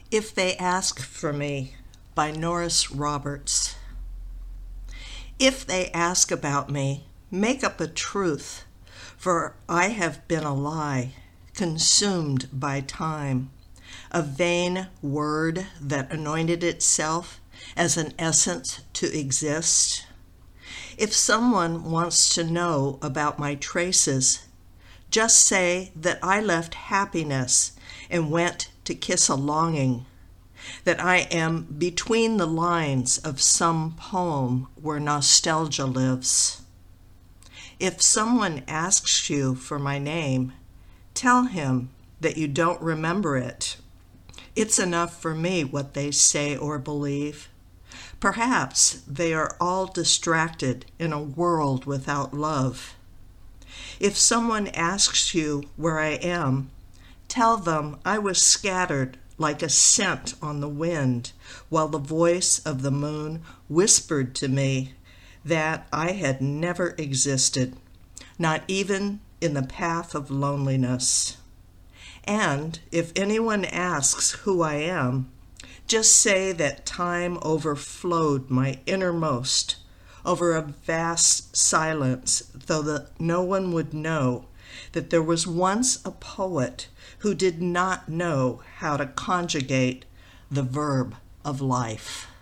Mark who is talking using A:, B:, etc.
A: If They Ask for Me by Norris Roberts. If they ask about me, make up a truth, for I have been a lie, consumed by time, a vain word that anointed itself as an essence to exist. If someone wants to know about my traces, just say that I left happiness and went to kiss a longing, that I am between the lines of some poem where nostalgia lives. If someone asks you for my name, tell him that you don't remember it. It's enough for me what they say or believe. Perhaps they are all distracted in a world without love. If someone asks you where I am, tell them I was scattered like a scent on the wind, while the voice of the moon whispered to me that I had never existed, not even in the path of loneliness. And if anyone asks who I am, just say that time overflowed my innermost over a vast silence, though that no one would know that there was once a poet who did not know how to conjugate the verb of life.